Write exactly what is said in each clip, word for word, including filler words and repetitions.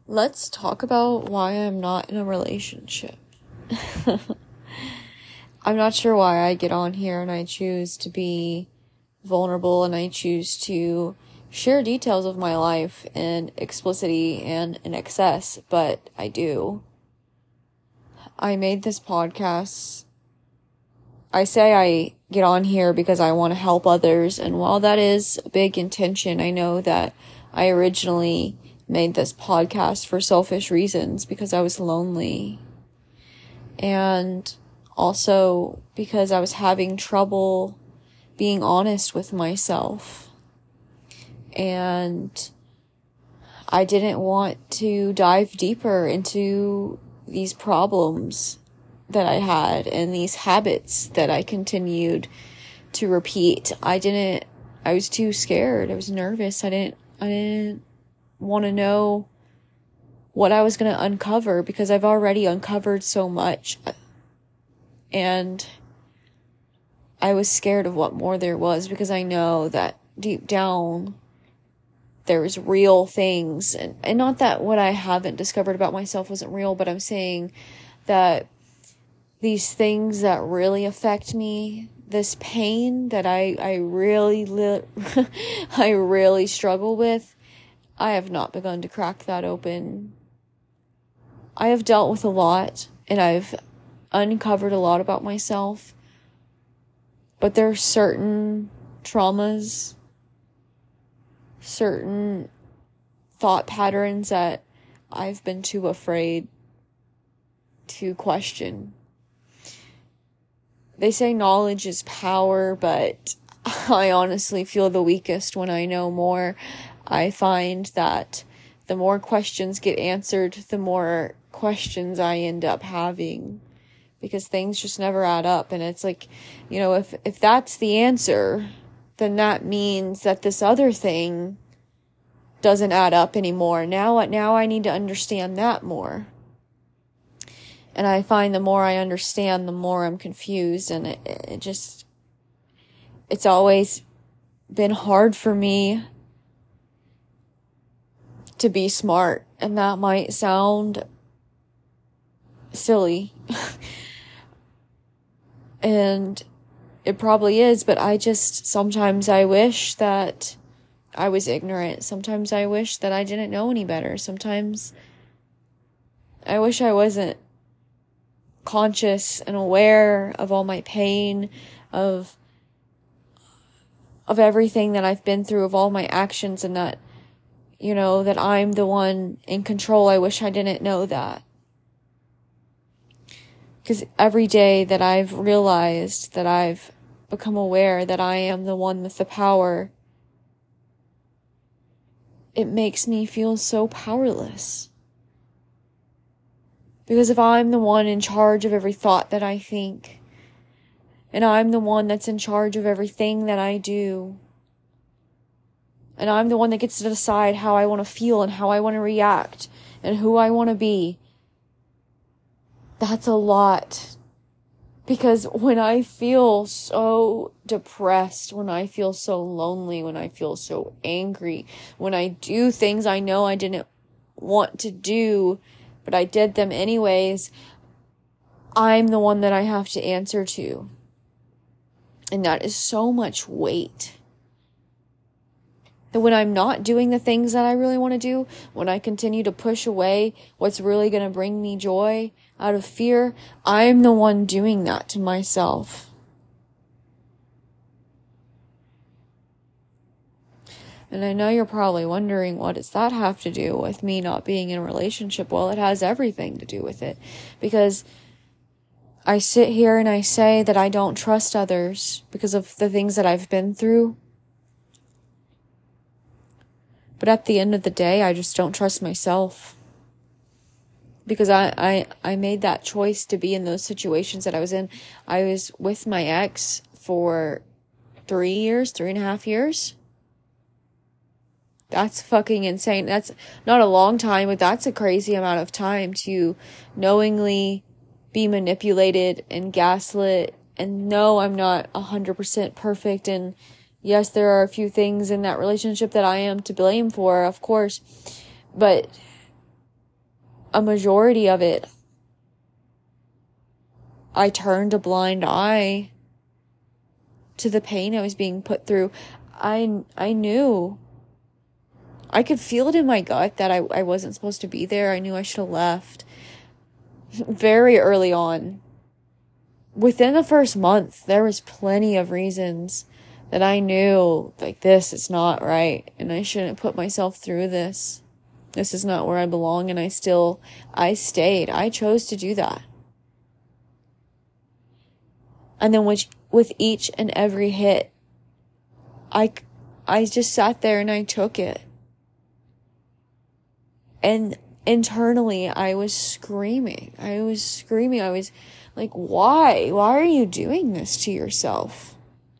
Let's talk about why I'm not in a relationship. I'm not sure why I get on here and I choose to be vulnerable and I choose to share details of my life in explicitity and in excess, but I do. I made this podcast. I say I get on here because I want to help others, and while that is a big intention, I know that I originally made this podcast for selfish reasons because I was lonely. And also because I was having trouble being honest with myself. And I didn't want to dive deeper into these problems that I had and these habits that I continued to repeat. I didn't, I was too scared. I was nervous. I didn't, I didn't want to know what I was going to uncover because I've already uncovered so much. And I was scared of what more there was because I know that deep down there was real things. And, and not that what I haven't discovered about myself wasn't real, but I'm saying that these things that really affect me, this pain that I, I really, li- I really struggle with, I have not begun to crack that open. I have dealt with a lot and I've uncovered a lot about myself, but there are certain traumas, certain thought patterns that I've been too afraid to question. They say knowledge is power, but I honestly feel the weakest when I know more. I find that the more questions get answered, the more questions I end up having because things just never add up. And it's like, you know, if, if that's the answer, then that means that this other thing doesn't add up anymore. Now, now I need to understand that more. And I find the more I understand, the more I'm confused. And it, it just, it's always been hard for me to be smart, and that might sound silly. And it probably is, but I just, sometimes I wish that I was ignorant. Sometimes I wish that I didn't know any better. Sometimes I wish I wasn't conscious and aware of all my pain, of of everything that I've been through, of all my actions, and that, you know, that I'm the one in control. I wish I didn't know that. Because every day that I've realized that I've become aware that I am the one with the power, it makes me feel so powerless. Because if I'm the one in charge of every thought that I think, and I'm the one that's in charge of everything that I do, and I'm the one that gets to decide how I want to feel and how I want to react and who I want to be, that's a lot. Because when I feel so depressed, when I feel so lonely, when I feel so angry, when I do things I know I didn't want to do, but I did them anyways, I'm the one that I have to answer to. And that is so much weight. That when I'm not doing the things that I really want to do, when I continue to push away what's really going to bring me joy out of fear, I'm the one doing that to myself. And I know you're probably wondering, what does that have to do with me not being in a relationship? Well, it has everything to do with it. Because I sit here and I say that I don't trust others because of the things that I've been through. But at the end of the day, I just don't trust myself. Because I, I, I made that choice to be in those situations that I was in. I was with my ex for three years, three and a half years. That's fucking insane. That's not a long time, but that's a crazy amount of time to knowingly be manipulated and gaslit. And no, I'm not one hundred percent perfect, and yes, there are a few things in that relationship that I am to blame for, of course, but a majority of it, I turned a blind eye to the pain I was being put through. I, I knew, I could feel it in my gut that I, I wasn't supposed to be there. I knew I should have left very early on. Within the first month, there was plenty of reasons that I knew, like, this is not right, and I shouldn't put myself through this. This is not where I belong, and I still, I stayed. I chose to do that. And then with, with each and every hit, I, I just sat there and I took it. And internally, I was screaming. I was screaming. I was like, why? Why are you doing this to yourself?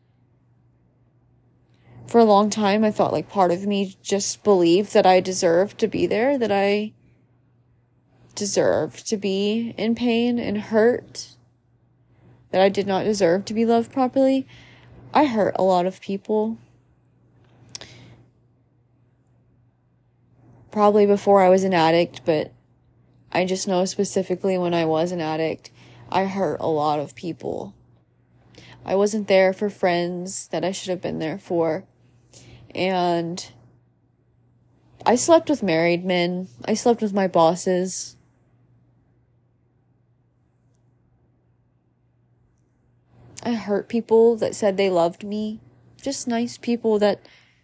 For a long time, I thought like part of me just believed that I deserved to be there, that I deserved to be in pain and hurt, that I did not deserve to be loved properly. I hurt a lot of people. Probably before I was an addict, but I just know specifically when I was an addict, I hurt a lot of people. I wasn't there for friends that I should have been there for. And I slept with married men. I slept with my bosses. I hurt people that said they loved me. Just nice people that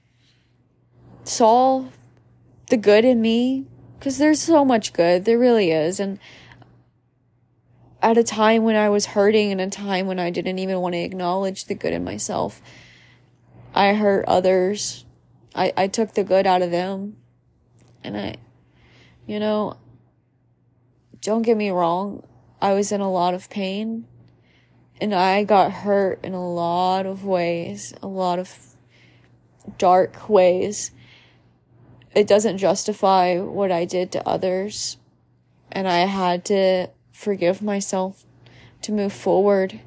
saw the good in me. Because there's so much good. There really is. And at a time when I was hurting and a time when I didn't even want to acknowledge the good in myself, I hurt others. I, I took the good out of them. And I, you know, don't get me wrong. I was in a lot of pain. And I got hurt in a lot of ways. A lot of dark ways. It doesn't justify what I did to others. And I had to forgive myself to move forward.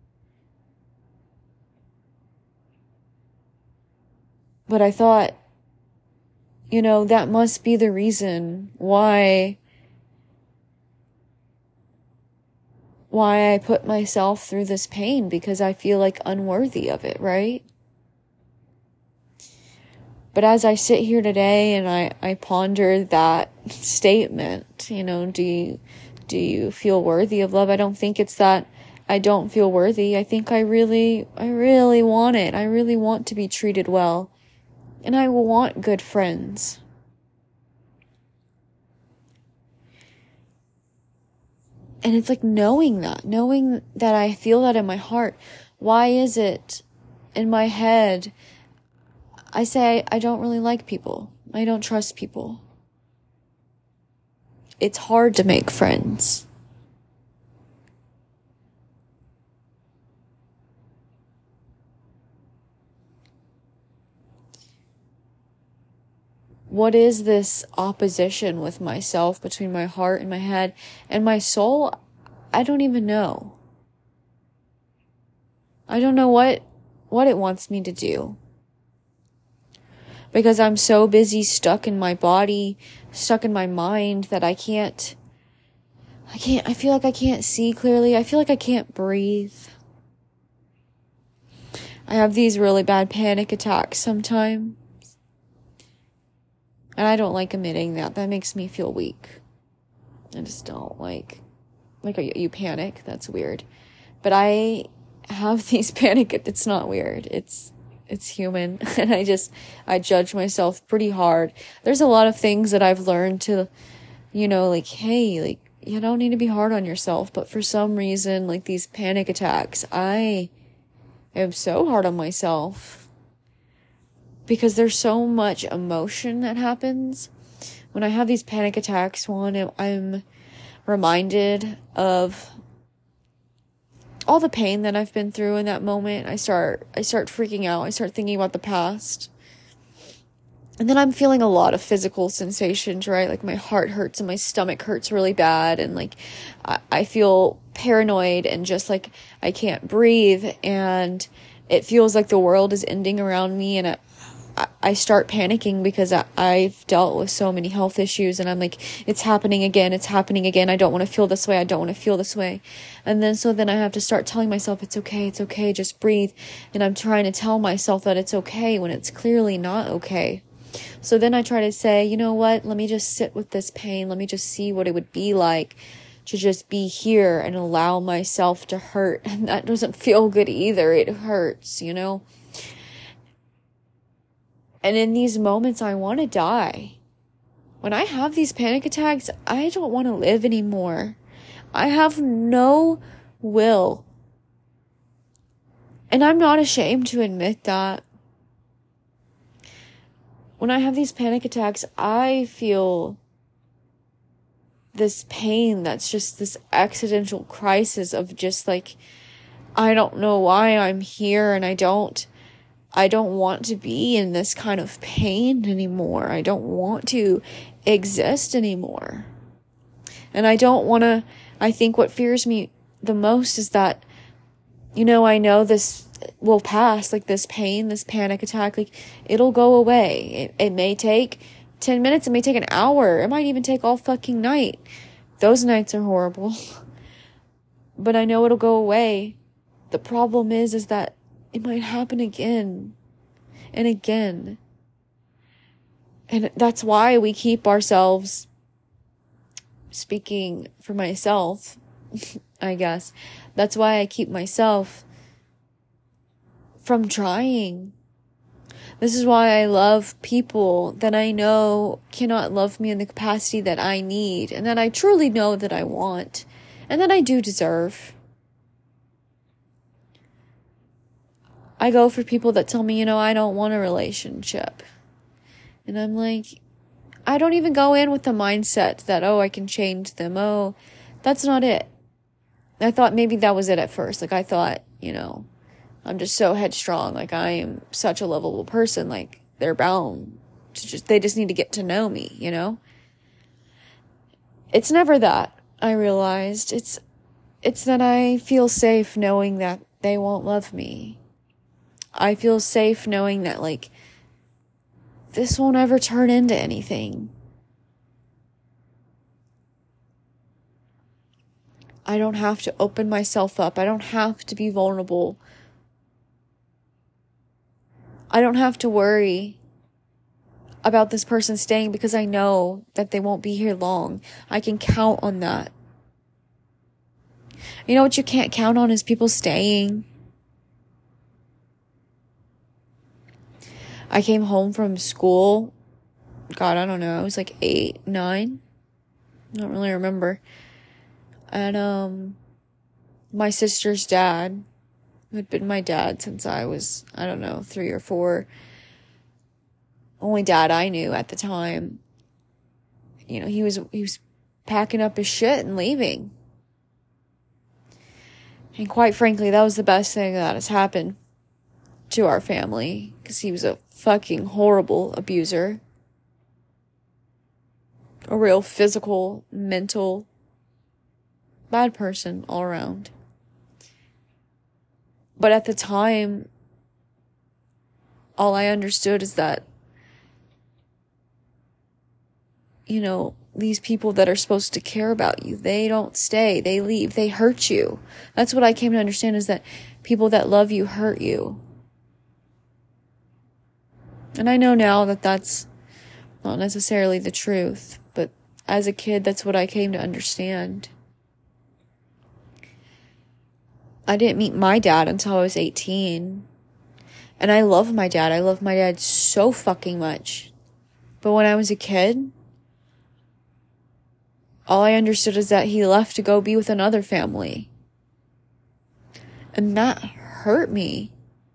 But I thought, you know, that must be the reason why, why I put myself through this pain, because I feel like unworthy of it, right? But as I sit here today and I, I ponder that statement, you know, do you, do you feel worthy of love? I don't think it's that I don't feel worthy. I think I really, I really want it. I really want to be treated well. And I want good friends. And it's like knowing that, knowing that I feel that in my heart. Why is it in my head I say I don't really like people. I don't trust people. It's hard to make friends. What is this opposition with myself between my heart and my head and my soul? I don't even know. I don't know what, what it wants me to do. Because I'm so busy stuck in my body, stuck in my mind that I can't, I can't, I feel like I can't see clearly. I feel like I can't breathe. I have these really bad panic attacks sometimes. And I don't like admitting that. That makes me feel weak. I just don't like, like you panic. That's weird. But I have these panic, it's not weird. It's, it's human. And I just, I judge myself pretty hard. There's a lot of things that I've learned to, you know, like, hey, like, you don't need to be hard on yourself. But for some reason, like these panic attacks, I am so hard on myself. Because there's so much emotion that happens. When I have these panic attacks, one, I'm reminded of all the pain that I've been through in that moment. I start, I start freaking out. I start thinking about the past. And then I'm feeling a lot of physical sensations, right? Like my heart hurts and my stomach hurts really bad. And like, I, I feel paranoid and just like I can't breathe. And it feels like the world is ending around me. And it, I, I start panicking because I, I've dealt with so many health issues, and I'm like, it's happening again, it's happening again. I don't want to feel this way. I don't want to feel this way. And then, so then I have to start telling myself, it's okay, it's okay, just breathe. And I'm trying to tell myself that it's okay when it's clearly not okay. So then I try to say, you know what, let me just sit with this pain. Let me just see what it would be like to just be here and allow myself to hurt. And that doesn't feel good either. It hurts, you know? And in these moments, I want to die. When I have these panic attacks, I don't want to live anymore. I have no will. And I'm not ashamed to admit that. When I have these panic attacks, I feel this pain that's just this existential crisis of just like, I don't know why I'm here, and I don't, I don't want to be in this kind of pain anymore. I don't want to exist anymore. And I don't want to, I think what fears me the most is that, you know, I know this will pass, like this pain, this panic attack, like it'll go away. It, it may take ten minutes, it may take an hour, it might even take all fucking night. Those nights are horrible. But I know it'll go away. The problem is, is that it might happen again and again. And that's why we keep ourselves, speaking for myself, I guess, that's why I keep myself from trying. This is why I love people that I know cannot love me in the capacity that I need, and that I truly know that I want, and that I do deserve. I go for people that tell me, you know, I don't want a relationship. And I'm like, I don't even go in with the mindset that, oh, I can change them. Oh, that's not it. I thought maybe that was it at first. Like, I thought, you know, I'm just so headstrong. Like, I am such a lovable person. Like, they're bound to just, they just need to get to know me, you know? It's never that, I realized. It's, it's that I feel safe knowing that they won't love me. I feel safe knowing that, like, this won't ever turn into anything. I don't have to open myself up. I don't have to be vulnerable. I don't have to worry about this person staying because I know that they won't be here long. I can count on that. You know what you can't count on is people staying. I came home from school. God, I don't know. I was like eight, nine. I don't really remember. And, um, my sister's dad, who had been my dad since I was, I don't know, three or four. Only dad I knew at the time. You know, he was, he was packing up his shit and leaving. And quite frankly, that was the best thing that has happened to our family, because he was a fucking horrible abuser. A real physical, mental, bad person all around. But at the time, all I understood is that, you know, these people that are supposed to care about you, they don't stay, they leave, they hurt you. That's what I came to understand, is that people that love you hurt you. And I know now that that's not necessarily the truth, but as a kid, that's what I came to understand. I didn't meet my dad until I was eighteen. And I love my dad. I love my dad so fucking much. But when I was a kid, all I understood is that he left to go be with another family. And that hurt me.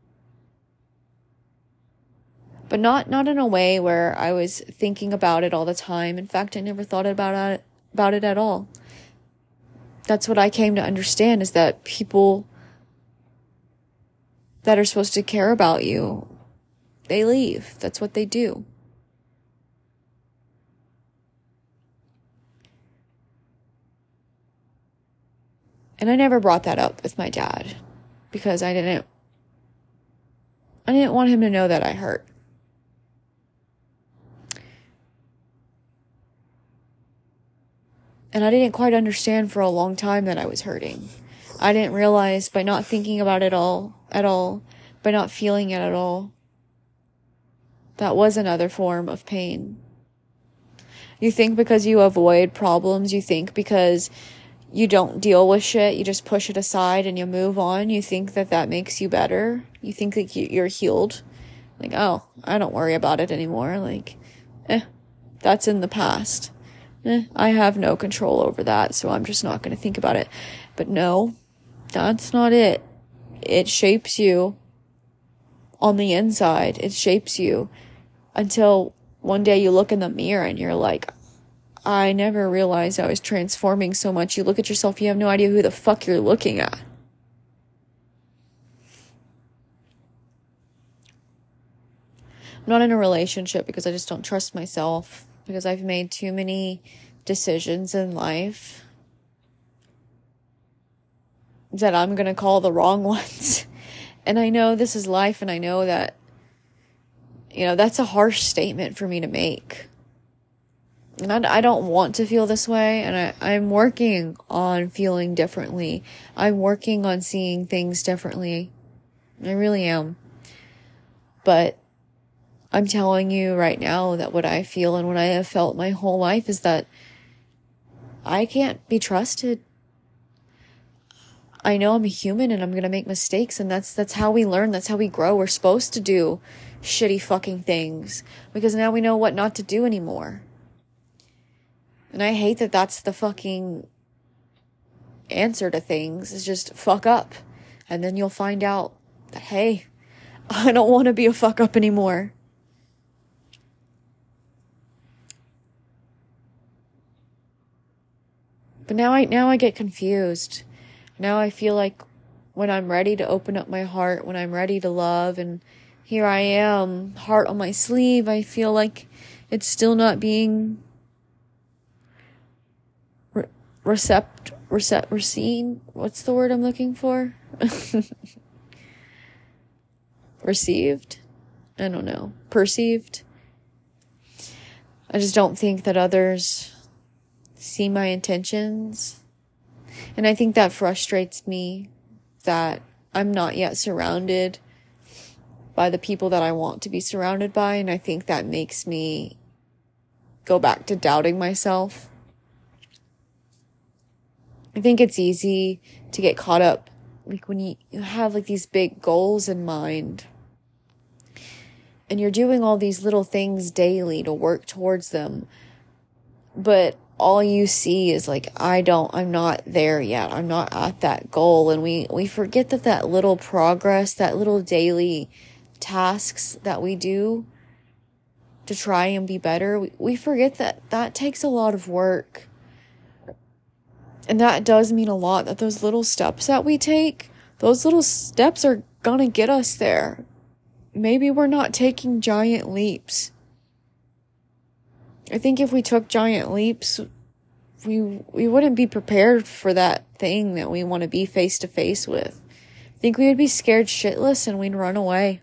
But not, not in a way where I was thinking about it all the time. In fact, I never thought about it, about it at all. That's what I came to understand, is that people that are supposed to care about you, they leave. That's what they do. And I never brought that up with my dad, because I didn't, I didn't want him to know that I hurt. And I didn't quite understand for a long time that I was hurting. I didn't realize by not thinking about it all, at all, by not feeling it at all, that was another form of pain. You think because you avoid problems, you think because you don't deal with shit, you just push it aside and you move on, you think that that makes you better. You think that you're healed. Like, oh, I don't worry about it anymore. Like, eh, that's in the past. Eh, I have no control over that, so I'm just not going to think about it. But no, that's not it. It shapes you on the inside. It shapes you until one day you look in the mirror and you're like, I never realized I was transforming so much. You look at yourself, you have no idea who the fuck you're looking at. I'm not in a relationship because I just don't trust myself, because I've made too many decisions in life that I'm going to call the wrong ones. And I know this is life, and I know that, you know, that's a harsh statement for me to make. And I, I don't want to feel this way, and I, I'm working on feeling differently. I'm working on seeing things differently. I really am. But I'm telling you right now that what I feel and what I have felt my whole life is that I can't be trusted. I know I'm a human and I'm going to make mistakes, and that's that's how we learn. That's how we grow. We're supposed to do shitty fucking things because now we know what not to do anymore. And I hate that that's the fucking answer to things, is just fuck up. And then you'll find out that, hey, I don't want to be a fuck up anymore. But now I now I get confused. Now I feel like when I'm ready to open up my heart, when I'm ready to love, and here I am, heart on my sleeve, I feel like it's still not being re- recept, recept, received. What's the word I'm looking for? Received? I don't know. Perceived? I just don't think that others see my intentions. And I think that frustrates me, that I'm not yet surrounded by the people that I want to be surrounded by. And I think that makes me go back to doubting myself. I think it's easy to get caught up, like when you, you have like these big goals in mind and you're doing all these little things daily to work towards them. But all you see is like, I don't, I'm not there yet. I'm not at that goal. And we, we forget that that little progress, that little daily tasks that we do to try and be better, we, we forget that that takes a lot of work. And that does mean a lot, that those little steps that we take, those little steps are gonna get us there. Maybe we're not taking giant leaps. I think if we took giant leaps, we we wouldn't be prepared for that thing that we want to be face to face with. I think we would be scared shitless and we'd run away.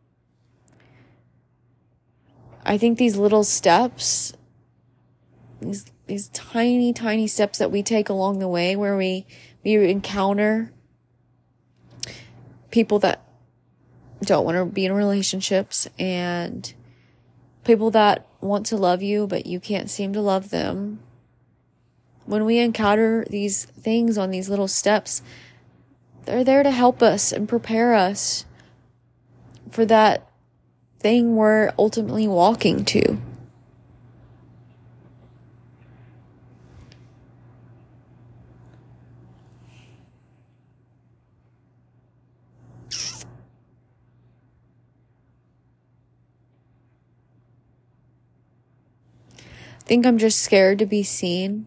I think these little steps, these these tiny, tiny steps that we take along the way, where we, we encounter people that don't want to be in relationships, and people that want to love you, but you can't seem to love them. When we encounter these things on these little steps, they're there to help us and prepare us for that thing we're ultimately walking to. I think I'm just scared to be seen.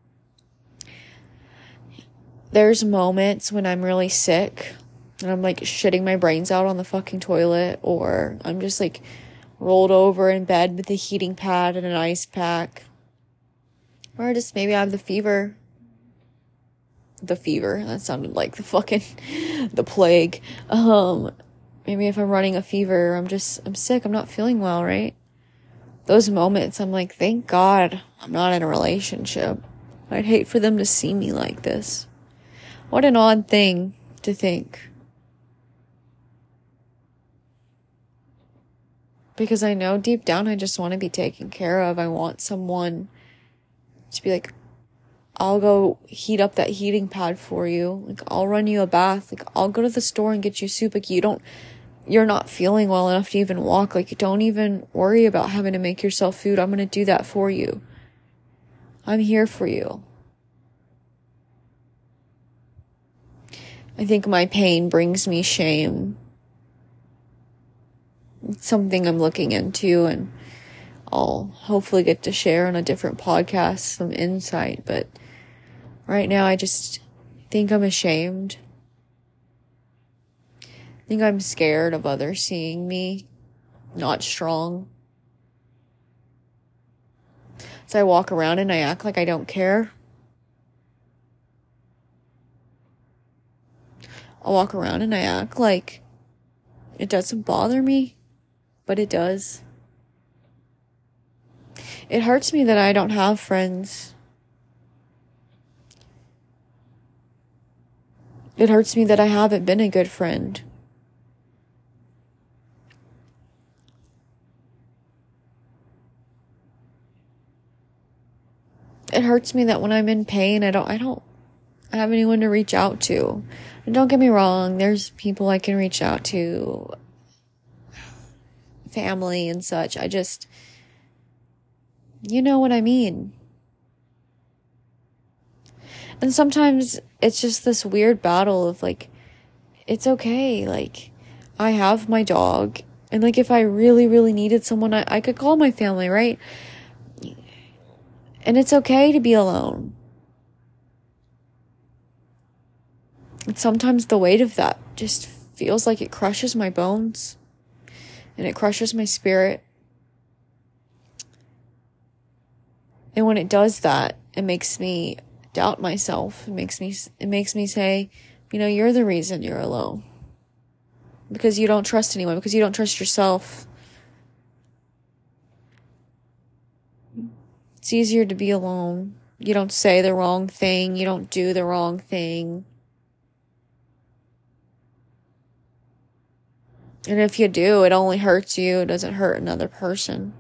There's moments when I'm really sick and I'm like shitting my brains out on the fucking toilet, or I'm just like rolled over in bed with a heating pad and an ice pack, or just maybe I have the fever. The fever, that sounded like the fucking the plague. Um maybe if I'm running a fever, I'm just I'm sick, I'm not feeling well, right? Those moments, I'm like, thank God I'm not in a relationship. I'd hate for them to see me like this. What an odd thing to think. Because I know deep down I just want to be taken care of. I want someone to be like, I'll go heat up that heating pad for you. Like, I'll run you a bath. Like, I'll go to the store and get you soup. Like, you don't, you're not feeling well enough to even walk. Like, don't even worry about having to make yourself food. I'm going to do that for you. I'm here for you. I think my pain brings me shame. It's something I'm looking into, and I'll hopefully get to share on a different podcast some insight, but right now I just think I'm ashamed. I think I'm scared of others seeing me not strong. So I walk around and I act like I don't care. I walk around and I act like it doesn't bother me, but it does. It hurts me that I don't have friends. It hurts me that I haven't been a good friend. It hurts me that when I'm in pain, I don't, I don't have anyone to reach out to. And don't get me wrong, there's people I can reach out to, family and such. I just, you know what I mean. And sometimes it's just this weird battle of like, it's okay. Like, I have my dog. And like, if I really, really needed someone, I, I could call my family, right? And it's okay to be alone. And sometimes the weight of that just feels like it crushes my bones. And it crushes my spirit. And when it does that, it makes me doubt myself. It makes me, it makes me say, you know, you're the reason you're alone. Because you don't trust anyone. Because you don't trust yourself. It's easier to be alone. You don't say the wrong thing. You don't do the wrong thing. And if you do, it only hurts you. It doesn't hurt another person.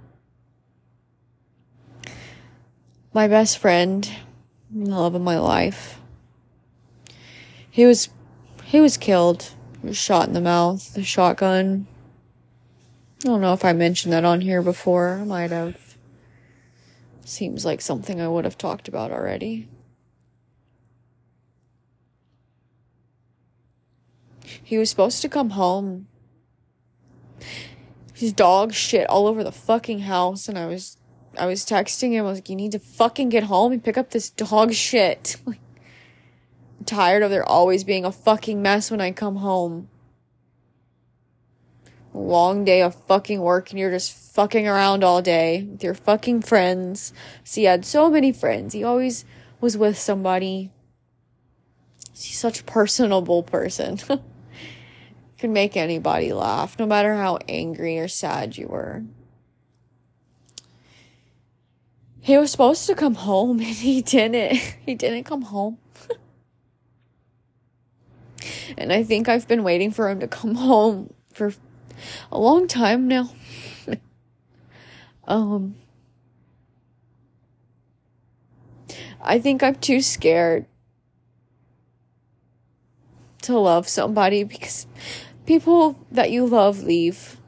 My best friend, the love of my life, he was, he was killed. He was shot in the mouth, the shotgun. I don't know if I mentioned that on here before. I might have. Seems like something I would have talked about already. He was supposed to come home. His dog shit all over the fucking house, and I was, I was texting him. I was like, "You need to fucking get home and pick up this dog shit." Like, I'm tired of there always being a fucking mess when I come home. A long day of fucking work, and you're just fucking around all day with your fucking friends. So he had so many friends. He always was with somebody. He's such a personable person. Could make anybody laugh, no matter how angry or sad you were. He was supposed to come home, and he didn't. He didn't come home. And I think I've been waiting for him to come home for a long time now. um, I think I'm too scared to love somebody because people that you love leave.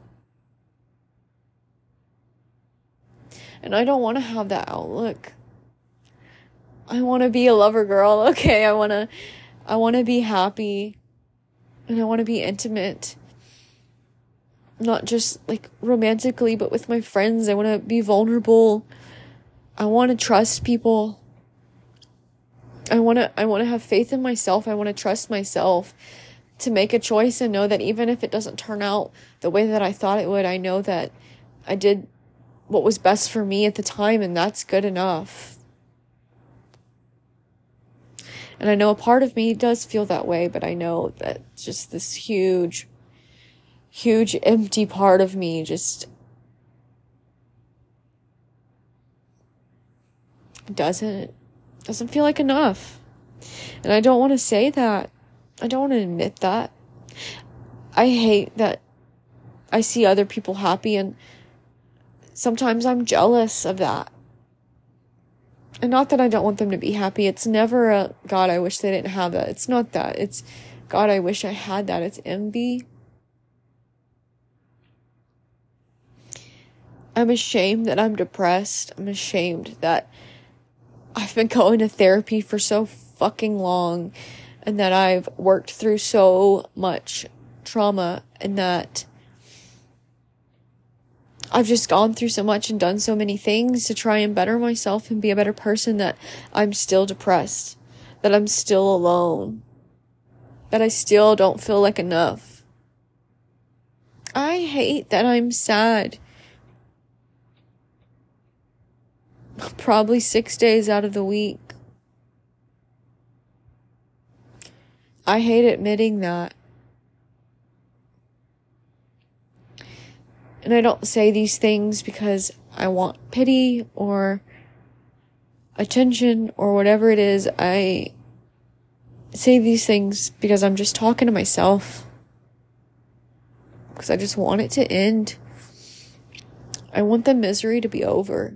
And I don't want to have that outlook. I want to be a lover girl, okay? I want to I want to be happy. And I want to be intimate. Not just like romantically, but with my friends. I want to be vulnerable. I want to trust people. I want to I want to have faith in myself. I want to trust myself to make a choice and know that even if it doesn't turn out the way that I thought it would, I know that I did what was best for me at the time, and that's good enough. And I know a part of me does feel that way, but I know that just this huge, huge empty part of me just doesn't doesn't feel like enough. And I don't want to say that. I don't want to admit that. I hate that I see other people happy, and sometimes I'm jealous of that. And not that I don't want them to be happy. It's never a, God, I wish they didn't have that. It's not that. It's, God, I wish I had that. It's envy. I'm ashamed that I'm depressed. I'm ashamed that I've been going to therapy for so fucking long, and that I've worked through so much trauma, and that I've just gone through so much and done so many things to try and better myself and be a better person, that I'm still depressed, that I'm still alone, that I still don't feel like enough. I hate that I'm sad. Probably six days out of the week. I hate admitting that. And I don't say these things because I want pity or attention or whatever it is. I say these things because I'm just talking to myself. Because I just want it to end. I want the misery to be over.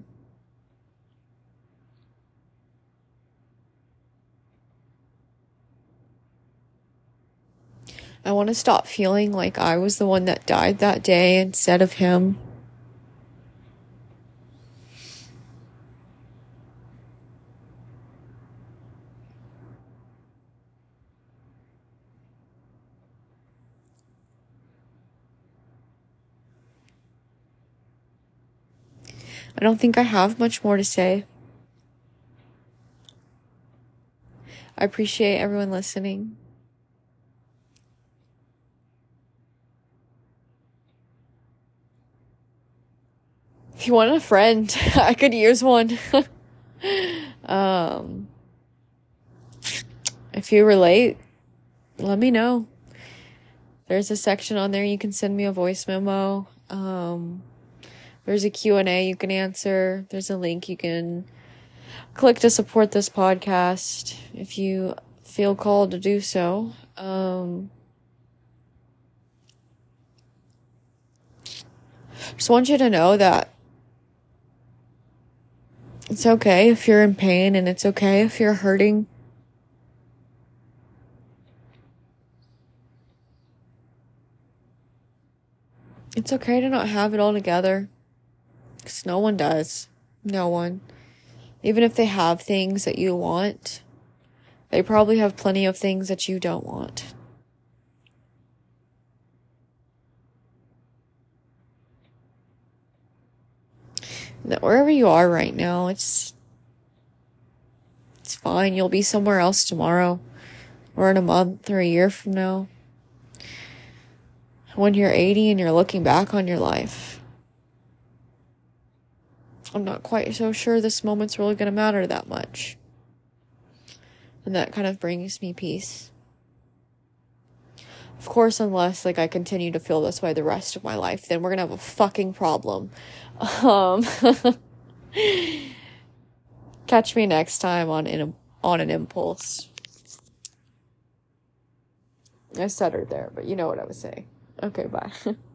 I want to stop feeling like I was the one that died that day instead of him. I don't think I have much more to say. I appreciate everyone listening. If you want a friend, I could use one. um, if you relate, let me know. There's a section on there you can send me a voice memo. Um, there's a Q and A you can answer. There's a link you can click to support this podcast if you feel called to do so. Um, just want you to know that it's okay if you're in pain, and it's okay if you're hurting. It's okay to not have it all together. Because no one does. No one. Even if they have things that you want, they probably have plenty of things that you don't want. That wherever you are right now, it's it's fine. You'll be somewhere else tomorrow, or in a month, or a year from now. When you're eighty and you're looking back on your life, I'm not quite so sure this moment's really going to matter that much. And that kind of brings me peace. Of course, unless like I continue to feel this way the rest of my life, then we're going to have a fucking problem. Um, catch me next time on in, on an impulse. I stuttered there, but you know what I was saying. Okay, bye.